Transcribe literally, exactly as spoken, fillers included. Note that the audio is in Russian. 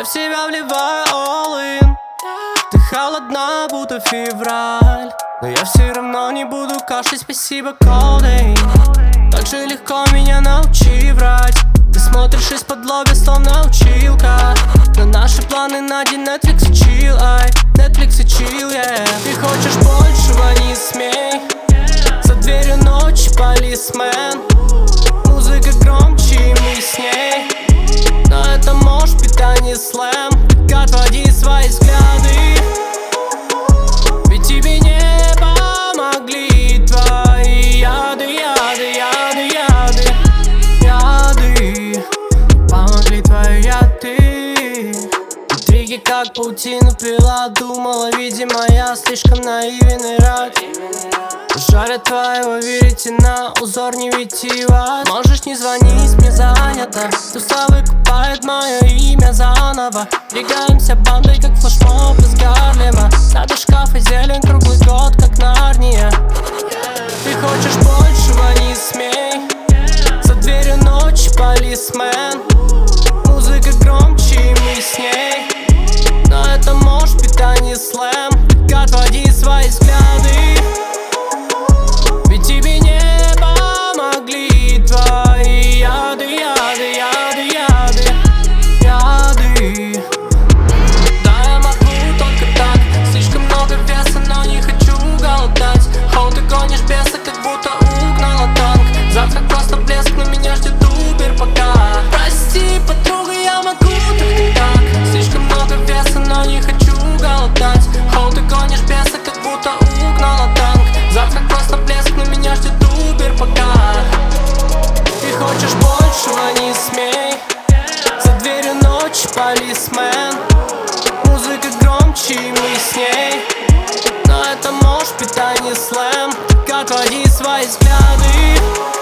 Я в себя вливаю all-in. Ты холодна, будто февраль, но я все равно не буду кашлять, спасибо колдейн. Так же легко меня научи врать. Ты смотришь из-под лобья, словно училка. На наши планы на день Netflix и chill, ай, Netflix и chill, yeah. Ты хочешь большего, не смей. За дверью ночи полисмен. Музыка громче, и мы с ней. Но это может быть, а не слэм. Так отводи свои взгляды, ведь тебе не помогли твои яды, яды, яды, яды, яды. Помогли твои яды. Интриги как паутину пила, думала, видимо, я слишком наивен и рад. Жарят твоего веретена, узор не витиеват. Можешь не звонить, мне занято. Туса выкупает мое имя заново. Двигаемся бандой, как флешмоб из Гарлема. Надо шкаф и зелень круглый год, как Нарния. Ты хочешь большего, не смей. За дверью ночи полисмен. Музыка громче, и мы с ней. Но это может быть, а не слэм. Так отводи свои взгляды, ведь тебе не помогли твои яды, яды, яды, яды, яды. Да, я могу только так. Слишком много веса, но не хочу голодать. Хоу, ты гонишь беса, как будто угнала танк. Завтра просто блеск, но меня ждет Убер пока. Прости, подруга, я могу только так. Слишком много веса, но не хочу голодать. Хоу, ты гонишь беса, как будто угнала танк. Завтра просто блеск, но меня ждет Убер пока. Ты хочешь большего, не смей. За дверью ночи полисмен. Музыка громче, и мы с ней. Но это может быть, а не слэм. Так отводи свои взгляды,